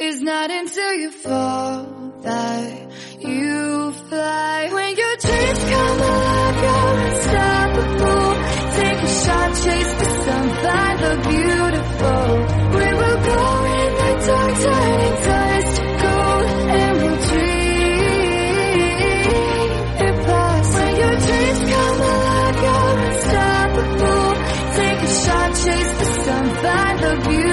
It's not until you fall that you fly. When your dreams come alive, you're unstoppable. Take a shot, chase the sun, find the beautiful. We will go in the dark, turning dust to gold, and we'll dream it past. When your dreams come alive, you're unstoppable. Take a shot, chase the sun, find the beautiful.